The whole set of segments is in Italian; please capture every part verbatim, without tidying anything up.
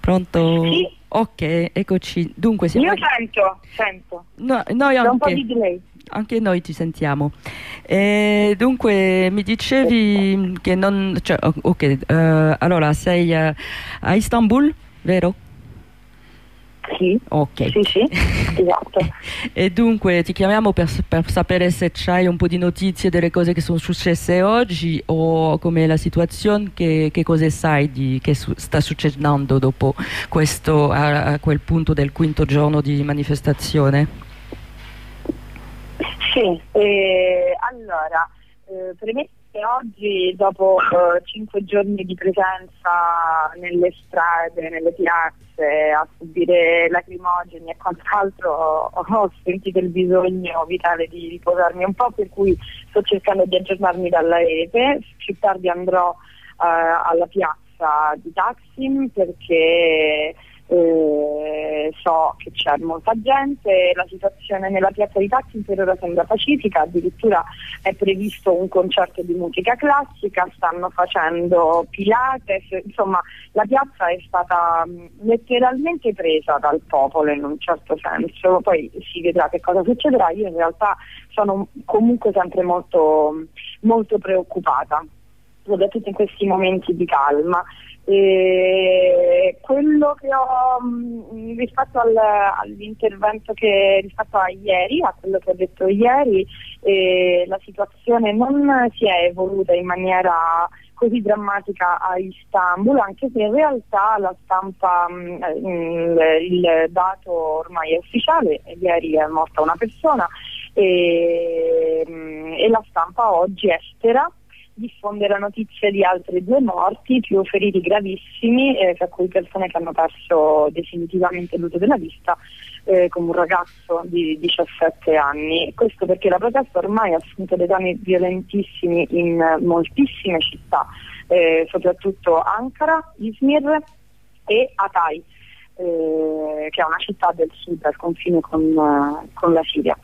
Pronto? Sì. Ok, eccoci. Dunque siamo... Io sento, sento. No, noi C'è un po' anche, di delay. anche noi ti sentiamo. Eh, dunque mi dicevi che non... Cioè, ok, eh, allora sei eh, a Istanbul, vero? Sì, Ok. sì, sì, esatto. E dunque ti chiamiamo per, per sapere se c'hai un po' di notizie delle cose che sono successe oggi o com'è la situazione, che, che cosa sai di che su, sta succedendo dopo questo, a, a quel punto del quinto giorno di manifestazione. Sì, eh, allora, eh, premesso che oggi dopo eh, cinque giorni di presenza nelle strade, nelle piazze, a subire lacrimogeni e quant'altro, ho, ho sentito il bisogno vitale di riposarmi un po', per cui sto cercando di aggiornarmi dalla rete. Più tardi andrò eh, alla piazza di Taksim perché Eh, so che c'è molta gente, la situazione nella piazza di Taksim per ora sembra pacifica, addirittura è previsto un concerto di musica classica, stanno facendo Pilates, insomma la piazza è stata mh, letteralmente presa dal popolo in un certo senso, poi si vedrà che cosa succederà. Io in realtà sono comunque sempre molto, molto preoccupata, soprattutto in questi momenti di calma. E quello che ho mh, rispetto al, all'intervento che rispetto a ieri, a quello che ho detto ieri, eh, la situazione non si è evoluta in maniera così drammatica a Istanbul, anche se in realtà la stampa, mh, mh, il dato ormai è ufficiale, ieri è morta una persona e, mh, e la stampa oggi estera diffonde la notizia di altri due morti, più feriti gravissimi, eh, tra cui persone che hanno perso definitivamente l'uso della vista, eh, come un ragazzo di diciassette anni. Questo perché la protesta ormai ha assunto dei toni violentissimi in moltissime città, eh, soprattutto Ankara, Izmir e Hatay, eh, che è una città del sud al confine con, uh, con la Siria.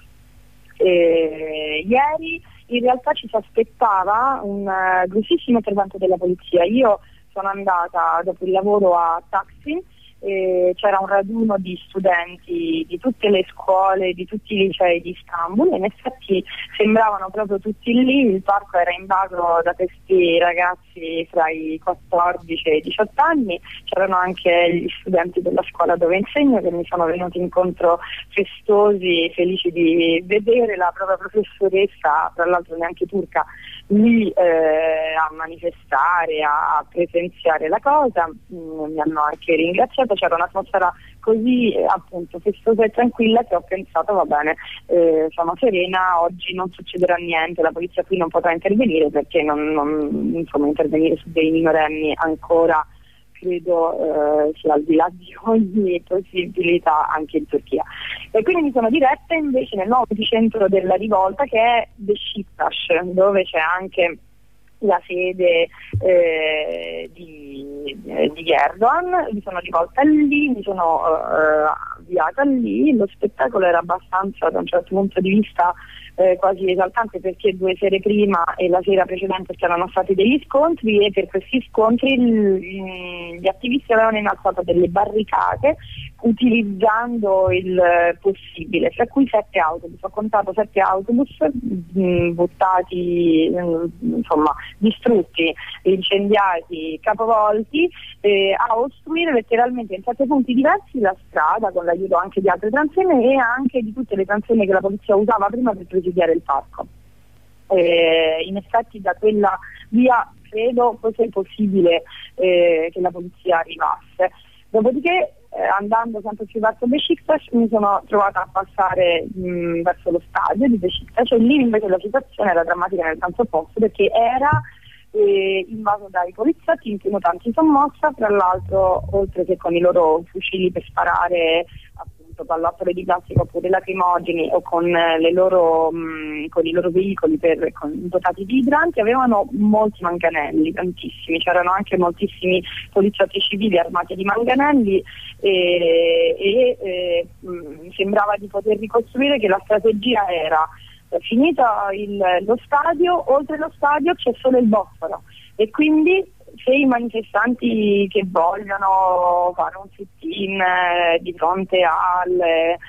Eh, ieri in realtà ci si aspettava un uh, grossissimo intervento della polizia. Io sono andata dopo il lavoro a Taksim, eh, c'era un raduno di studenti di tutte le scuole, di tutti i licei di Istanbul, e in effetti sembravano proprio tutti lì. Il parco era invaso da questi ragazzi fra i quattordici e i diciotto anni, c'erano anche gli studenti della scuola dove insegno che mi sono venuti incontro festosi, felici di vedere la propria professoressa, tra l'altro neanche turca, lì eh, a manifestare, a presenziare la cosa. Mm, mi hanno anche ringraziato. C'era un'atmosfera così eh, appunto festosa e tranquilla che ho pensato va bene, eh, sono serena, oggi non succederà niente, la polizia qui non potrà intervenire perché non, non insomma intervenire su dei minorenni ancora credo eh, sia al di là di ogni possibilità anche in Turchia. E quindi mi sono diretta invece nel nuovo epicentro della rivolta, che è Beşiktaş, dove c'è anche la sede eh, di, di Erdogan. Mi sono rivolta lì, mi sono eh, avviata lì. Lo spettacolo era abbastanza, da un certo punto di vista, eh, quasi esaltante, perché due sere prima e la sera precedente c'erano stati degli scontri, e per questi scontri il, gli attivisti avevano innalzato delle barricate utilizzando il possibile, tra cui sette autobus. Ho contato sette autobus mh, buttati, mh, insomma distrutti, incendiati, capovolti, eh, a ostruire letteralmente in sette punti diversi la strada, con l'aiuto anche di altre transenne e anche di tutte le transenne che la polizia usava prima per presidiare il parco. Eh, in effetti da quella via credo fosse possibile eh, che la polizia arrivasse. Dopodiché, eh, andando sempre più verso Beşiktaş, mi sono trovata a passare mh, verso lo stadio di Beşiktaş, e lì invece la situazione era drammatica nel senso opposto, perché era eh, invaso dai poliziotti in cui tanti sommossa, tra l'altro, oltre che con i loro fucili per sparare appunto pallottole di plastica oppure lacrimogeni, o con le loro mh, con i loro veicoli per, con, dotati di idranti, avevano molti manganelli, tantissimi. C'erano anche moltissimi poliziotti civili armati di manganelli, e, e, e mh, sembrava di poter ricostruire che la strategia era: finito il, lo stadio, oltre lo stadio c'è solo il Bosforo, e quindi se i manifestanti che vogliono fare un sit-in eh, di fronte al,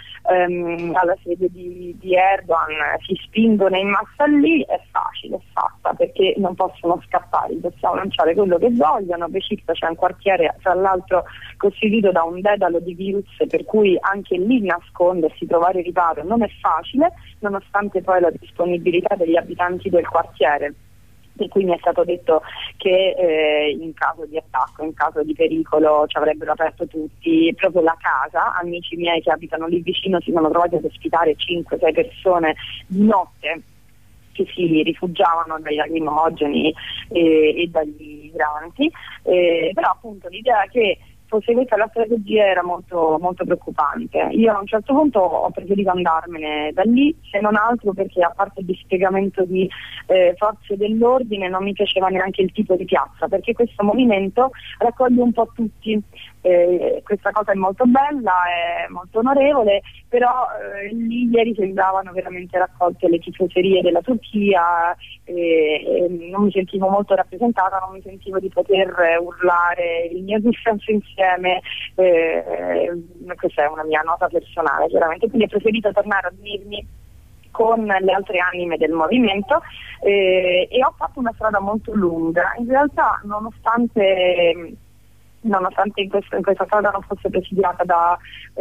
ehm, alla sede di, di Erdogan si spingono in massa lì, è facile, è fatta, perché non possono scappare, possiamo lanciare quello che vogliono. Besiktas c'è un quartiere tra l'altro costituito da un dedalo di virus, per cui anche lì nascondersi, trovare riparo non è facile, nonostante poi la disponibilità degli abitanti del quartiere. Per cui mi è stato detto che eh, in caso di attacco, in caso di pericolo ci avrebbero aperto tutti, proprio la casa. Amici miei che abitano lì vicino si sono trovati ad ospitare cinque sei persone di notte che si rifugiavano dai lacrimogeni e, e dagli migranti, eh, però appunto l'idea che fosse questa la strategia era molto, molto preoccupante. Io a un certo punto ho preferito andarmene da lì, se non altro perché a parte il dispiegamento di eh, forze dell'ordine non mi piaceva neanche il tipo di piazza, perché questo movimento raccoglie un po' tutti. Eh, questa cosa è molto bella, è molto onorevole, però eh, lì ieri sembravano veramente raccolte le tifoserie della Turchia, eh, eh, non mi sentivo molto rappresentata, non mi sentivo di poter urlare il mio dissenso insieme, eh, questa è una mia nota personale chiaramente, quindi ho preferito tornare a unirmi con le altre anime del movimento eh, e ho fatto una strada molto lunga. In realtà nonostante nonostante in, questo, in questa strada non fosse presidiata da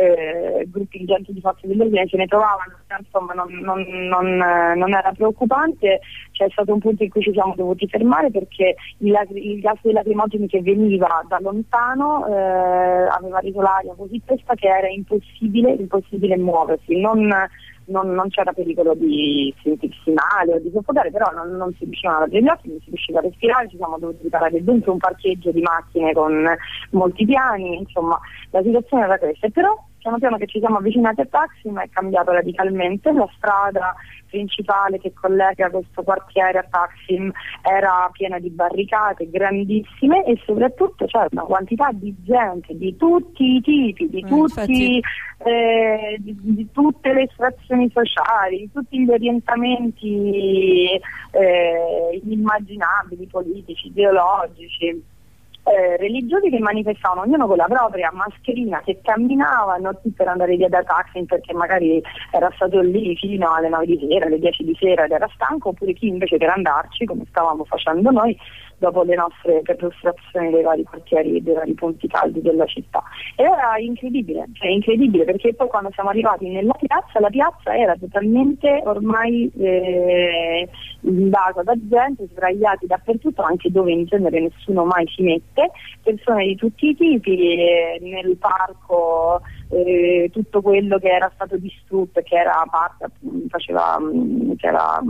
eh, gruppi ingenti di forze dell'ordine, se ne trovavano, insomma non, non, non, non era preoccupante. C'è stato un punto in cui ci siamo dovuti fermare perché il, il gas dei lacrimogeni che veniva da lontano eh, aveva reso l'aria così fresca che era impossibile, impossibile muoversi. Non, Non, non c'era pericolo di sentirsi male o di soffocare, però non, non si riuscivano ad aprire gli occhi, non si riusciva a respirare, ci siamo dovuti riparare dentro un parcheggio di macchine con molti piani, insomma la situazione era questa. Però piano piano che ci siamo avvicinati a Taksim è cambiato radicalmente, la strada principale che collega questo quartiere a Taksim era piena di barricate grandissime e soprattutto c'era una quantità di gente di tutti i tipi, di, tutti, eh, di, di tutte le estrazioni sociali, di tutti gli orientamenti eh, inimmaginabili, politici, ideologici. Eh, religiosi che manifestavano ognuno con la propria mascherina, che camminavano tutti per andare via da Taksim perché magari era stato lì fino alle nove di sera, alle dieci di sera ed era stanco, oppure chi invece per andarci, come stavamo facendo noi dopo le nostre perlustrazioni dei vari quartieri, dei vari punti caldi della città. E era incredibile, cioè incredibile, perché poi quando siamo arrivati nella piazza, la piazza era totalmente ormai eh, invasa da gente, sdraiati dappertutto, anche dove in genere nessuno mai si mette, persone di tutti i tipi, eh, nel parco eh, tutto quello che era stato distrutto, che era parte, faceva, che era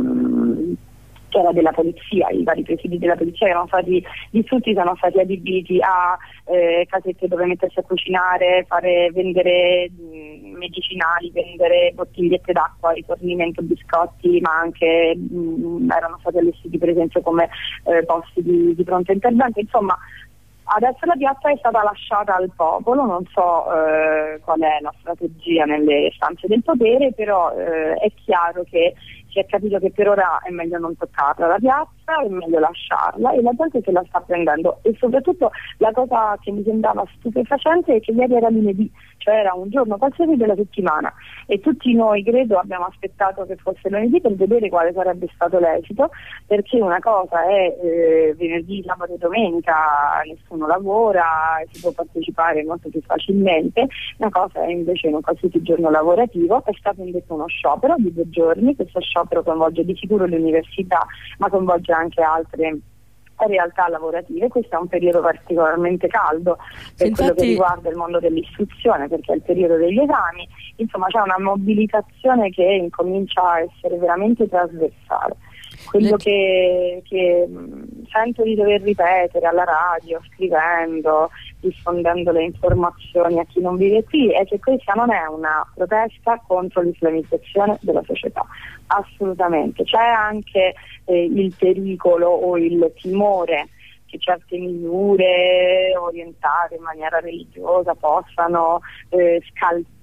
mh, che era della polizia, i vari presidi della polizia che erano stati distrutti sono stati adibiti a eh, casette dove mettersi a cucinare, fare vendere mh, medicinali, vendere bottigliette d'acqua, rifornimento, biscotti, ma anche mh, erano stati allestiti per esempio come eh, posti di, di pronto intervento. Insomma, adesso la piazza è stata lasciata al popolo, non so eh, qual è la strategia nelle stanze del potere, però eh, è chiaro che si è capito che per ora è meglio non toccarla la piazza, è meglio lasciarla e la gente se la sta prendendo. E soprattutto la cosa che mi sembrava stupefacente è che ieri era lunedì, cioè era un giorno qualsiasi della settimana e tutti noi credo abbiamo aspettato che fosse lunedì per vedere quale sarebbe stato l'esito, perché una cosa è eh, venerdì, sabato e domenica nessuno lavora, si può partecipare molto più facilmente, una cosa è invece in un qualsiasi giorno lavorativo. È stato indetto uno sciopero di due giorni, questo sciopero coinvolge di sicuro le università ma coinvolge anche altre realtà lavorative. Questo è un periodo particolarmente caldo per Infatti, quello che riguarda il mondo dell'istruzione, perché è il periodo degli esami. Insomma, c'è una mobilitazione che incomincia a essere veramente trasversale. Quello che, che mh, sento di dover ripetere alla radio, scrivendo, diffondendo le informazioni a chi non vive qui, è che questa non è una protesta contro l'islamizzazione della società, assolutamente. C'è anche eh, il pericolo o il timore che certe misure orientate in maniera religiosa possano eh, scalfire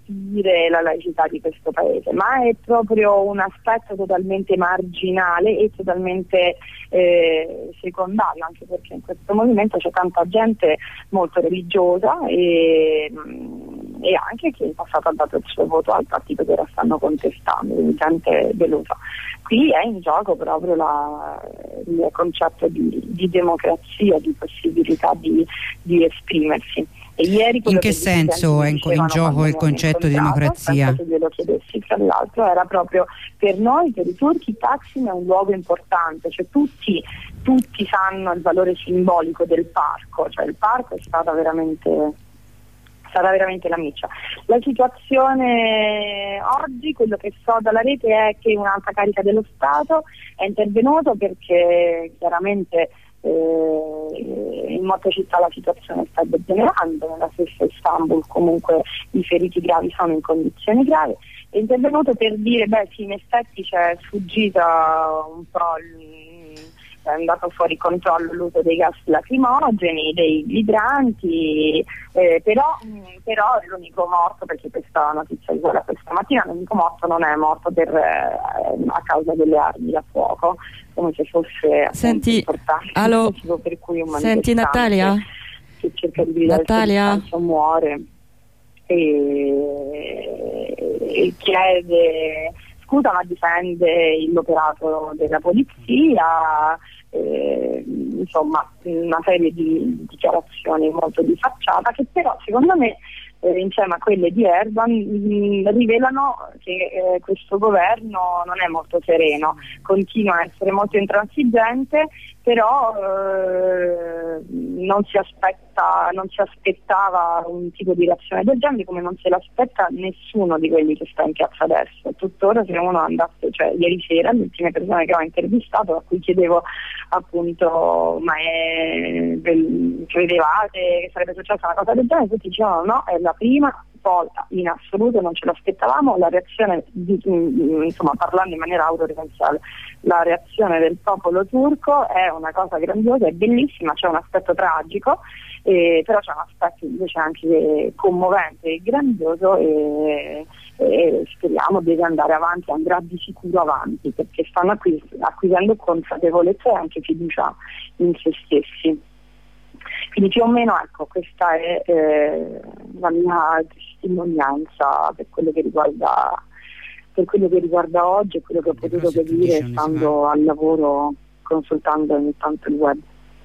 garantire la laicità di questo paese, ma è proprio un aspetto totalmente marginale e totalmente eh, secondario, anche perché in questo movimento c'è tanta gente molto religiosa e, e anche che in passato ha dato il suo voto al partito che ora stanno contestando, quindi gente delusa. Qui è in gioco proprio la, il concetto di, di democrazia, di possibilità di, di esprimersi. E ieri in che senso è in, in gioco il concetto di democrazia? Se glielo chiedessi, tra l'altro era proprio per noi, per i turchi, Taksim è un luogo importante, cioè tutti, tutti sanno il valore simbolico del parco, cioè il parco è stata veramente... sarà veramente la miccia. La situazione oggi, quello che so dalla rete è che un'alta carica dello Stato è intervenuto perché chiaramente eh, in molte città la situazione sta degenerando, nella stessa Istanbul comunque i feriti gravi sono in condizioni gravi. È intervenuto per dire beh sì, in effetti c'è sfuggita un po' è andato fuori controllo l'uso dei gas lacrimogeni, dei idranti, eh, però, mh, però l'unico morto, perché questa notizia di quella questa mattina, l'unico morto non è morto per, eh, a causa delle armi da fuoco, come se fosse senti, importante, allo, per cui un senti Natalia? Che cerca di gridare Natalia? muore e, e chiede scusa, ma difende l'operato della polizia, eh, insomma una serie di dichiarazioni molto di facciata che però secondo me eh, insieme a quelle di Erdogan mh, rivelano che eh, questo governo non è molto sereno, continua a essere molto intransigente, però eh, non si aspetta, non si aspettava un tipo di reazione del genere, come non se l'aspetta nessuno di quelli che sta in piazza adesso. Tuttora se uno andasse, cioè ieri sera le ultime persone che ho intervistato, a cui chiedevo appunto ma è del, credevate che sarebbe successa una cosa del genere, tutti dicevano no, è la prima volta in assoluto, non ce l'aspettavamo. La reazione di, insomma parlando in maniera autoreferenziale, la reazione del popolo turco è una cosa grandiosa, è bellissima, c'è un aspetto tragico, eh, però c'è un aspetto invece anche commovente e grandioso e, e speriamo deve andare avanti, andrà di sicuro avanti, perché stanno acquis- acquisendo consapevolezza e anche fiducia in se stessi. Quindi più o meno ecco, questa è eh, la mia testimonianza per quello che riguarda per quello che riguarda oggi e quello che ho potuto capire stando al lavoro, consultando ogni tanto il web.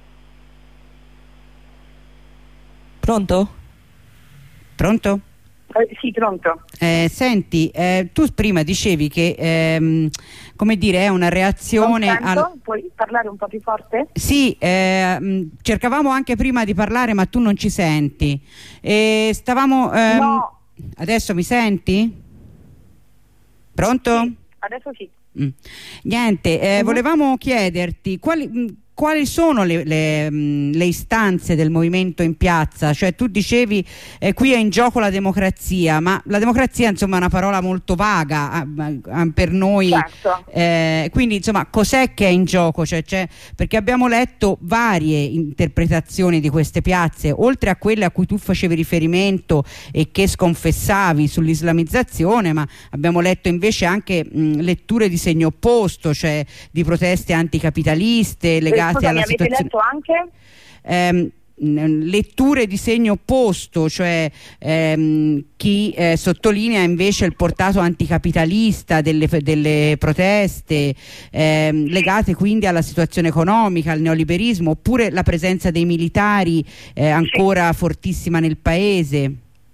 Pronto? Pronto? Eh, sì, pronto. Eh, senti, eh, tu prima dicevi che ehm, come dire è una reazione al... Puoi parlare un po' più forte? Sì, eh, cercavamo anche prima di parlare ma tu non ci senti e stavamo ehm... no. Adesso mi senti? Pronto? Sì, adesso sì. Mm. Niente, eh, uh-huh. volevamo chiederti quali mh, quali sono le, le, mh, le istanze del movimento in piazza? Cioè tu dicevi eh, qui è in gioco la democrazia, ma la democrazia insomma è una parola molto vaga a, a, per noi, certo. eh, quindi insomma cos'è che è in gioco? Cioè, cioè, perché abbiamo letto varie interpretazioni di queste piazze, oltre a quelle a cui tu facevi riferimento e che sconfessavi sull'islamizzazione, ma abbiamo letto invece anche mh, letture di segno opposto, cioè di proteste anticapitaliste legate Scusa, alla mi avete situazione. letto anche? Ehm, letture di segno opposto, cioè ehm, chi eh, sottolinea invece il portato anticapitalista delle, delle proteste ehm, legate quindi alla situazione economica, al neoliberismo, oppure la presenza dei militari eh, ancora sì. fortissima nel paese.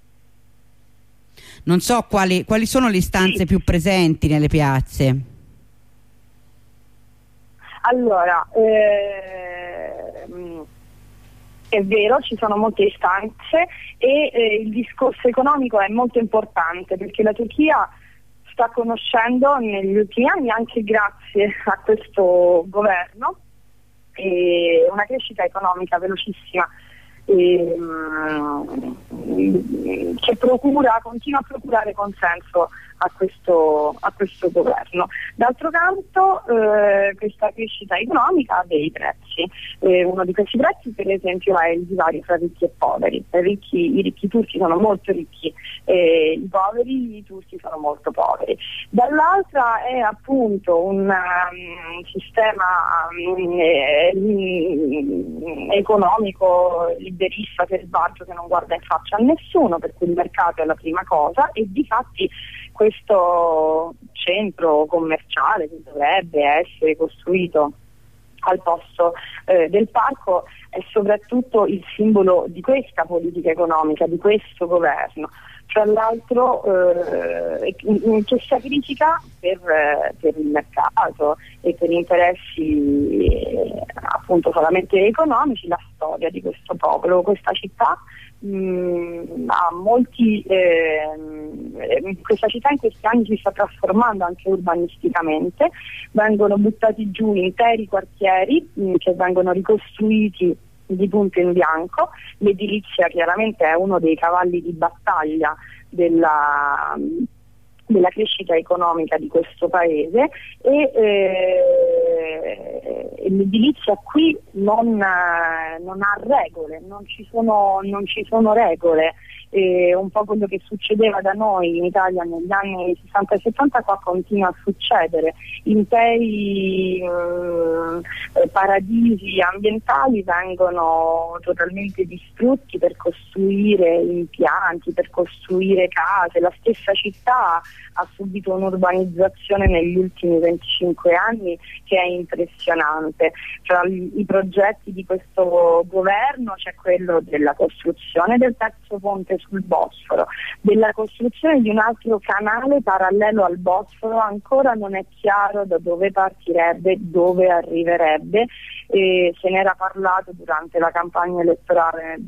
Non so quali, quali sono le istanze sì. più presenti nelle piazze. Allora, ehm, è vero, ci sono molte istanze e eh, il discorso economico è molto importante perché la Turchia sta conoscendo negli ultimi anni, anche grazie a questo governo, eh, una crescita economica velocissima eh, che procura, continua a procurare consenso a questo, a questo governo. D'altro canto eh, questa crescita economica ha dei prezzi prezzi. Eh, uno di questi prezzi per esempio è il divario tra ricchi e poveri. I ricchi, i ricchi turchi sono molto ricchi, eh, i poveri i turchi sono molto poveri. Dall'altra è appunto un um, sistema um, eh, economico liberista, selvaggio, che non guarda in faccia a nessuno, per cui il mercato è la prima cosa, e difatti questo centro commerciale che dovrebbe essere costruito al posto eh, del parco è soprattutto il simbolo di questa politica economica, di questo governo, tra l'altro eh, che sacrifica per, eh, per il mercato e per interessi eh, appunto solamente economici la storia di questo popolo. Questa città mh, ha molti eh, questa città in questi anni si sta trasformando anche urbanisticamente, vengono buttati giù interi quartieri mh, che vengono ricostruiti di punto in bianco. L'edilizia chiaramente è uno dei cavalli di battaglia della, della crescita economica di questo paese, e eh, l'edilizia qui non, non ha regole, non ci sono, non ci sono regole. Eh, un po' quello che succedeva da noi in Italia negli anni sessanta e settanta qua continua a succedere. Interi eh, paradisi ambientali vengono totalmente distrutti per costruire impianti, per costruire case. La stessa città ha subito un'urbanizzazione negli ultimi venticinque anni che è impressionante. Tra i progetti di questo governo c'è quello della costruzione del terzo ponte sul Bosforo, della costruzione di un altro canale parallelo al Bosforo. Ancora non è chiaro da dove partirebbe, dove arriverebbe, e se ne era parlato durante la campagna elettorale nel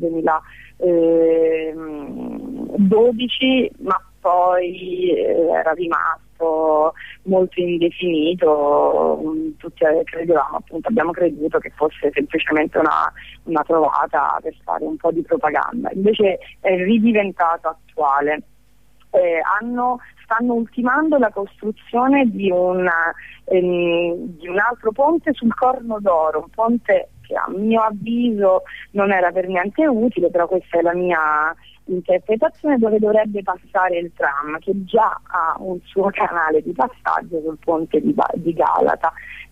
duemiladodici, ma poi era rimasto molto indefinito. Tutti credevamo, appunto, abbiamo creduto che fosse semplicemente una, una trovata per fare un po' di propaganda, invece è ridiventato attuale. Eh, hanno, stanno ultimando la costruzione di, una, ehm, di un altro ponte sul Corno d'Oro, un ponte che a mio avviso non era per niente utile, però questa è la mia interpretazione, dove dovrebbe passare il tram, che già ha un suo canale di passaggio sul ponte di, di Galata.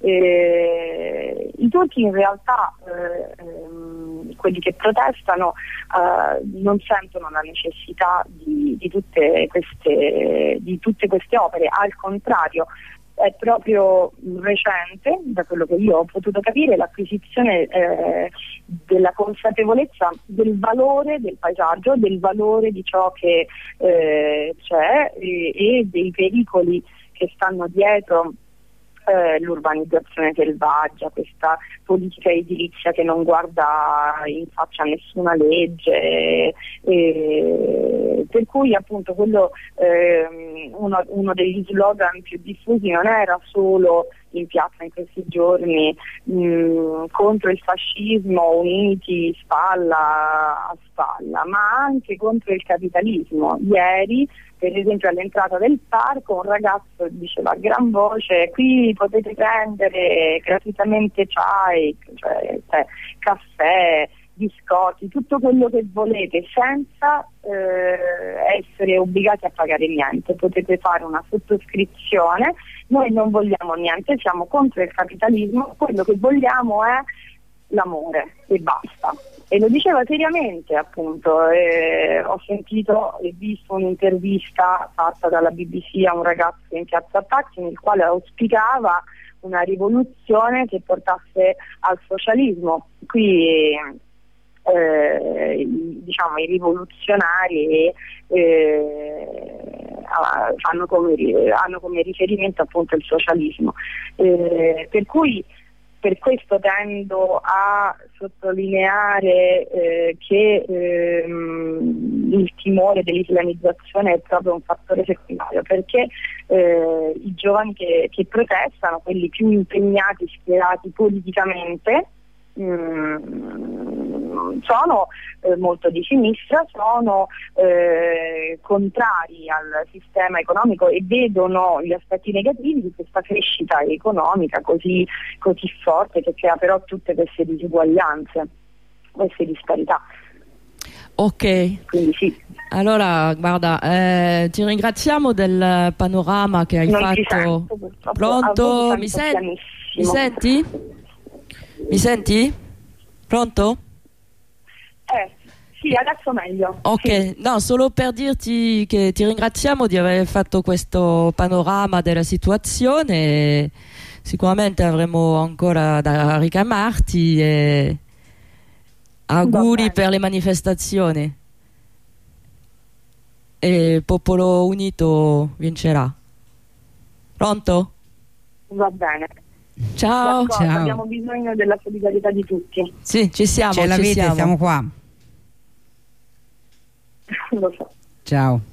Eh, i turchi in realtà, eh, ehm, quelli che protestano, eh, non sentono la necessità di, di, tutte queste, di tutte queste opere, al contrario. È proprio recente, da quello che io ho potuto capire, l'acquisizione eh, della consapevolezza del valore del paesaggio, del valore di ciò che eh, c'è, e, e dei pericoli che stanno dietro eh, l'urbanizzazione selvaggia, questa politica edilizia che non guarda in faccia a nessuna legge, e, per cui appunto quello eh, uno, uno degli slogan più diffusi non era solo in piazza in questi giorni mh, contro il fascismo, uniti spalla a spalla, ma anche contro il capitalismo. Ieri, per esempio, all'entrata del parco un ragazzo diceva a gran voce: qui potete prendere gratuitamente chai, cioè, cioè caffè, biscotti, tutto quello che volete, senza eh, essere obbligati a pagare niente. Potete fare una sottoscrizione, noi non vogliamo niente, siamo contro il capitalismo, quello che vogliamo è l'amore e basta. E lo diceva seriamente, appunto. Eh, ho sentito e visto un'intervista fatta dalla B B C a un ragazzo in piazza Taxi, nel quale auspicava una rivoluzione che portasse al socialismo. Qui eh, diciamo i rivoluzionari eh, hanno, come, hanno come riferimento appunto il socialismo, eh, per cui per questo tendo a sottolineare eh, che ehm, il timore dell'islamizzazione è proprio un fattore secondario, perché eh, i giovani che, che protestano, quelli più impegnati, schierati politicamente, mm, sono eh, molto di sinistra, sono eh, contrari al sistema economico e vedono gli aspetti negativi di questa crescita economica così, così forte, che crea però tutte queste disuguaglianze, queste disparità. Ok, quindi sì. Allora guarda, eh, ti ringraziamo del panorama che hai Non fatto. ti sento, purtroppo. Pronto? A voi Mi, vi sen- sento mi pianissimo. senti? Mi senti? Pronto? Eh, sì, adesso meglio. Ok, Sì. no, solo per dirti che ti ringraziamo di aver fatto questo panorama della situazione e sicuramente avremo ancora da richiamarti e auguri per le manifestazioni e il popolo unito vincerà. Pronto? Va bene. Ciao. D'accordo, Ciao. abbiamo bisogno della solidarietà di tutti. Sì, ci siamo, Ce ci l'avete, siamo. siamo qua. Lo so. Ciao.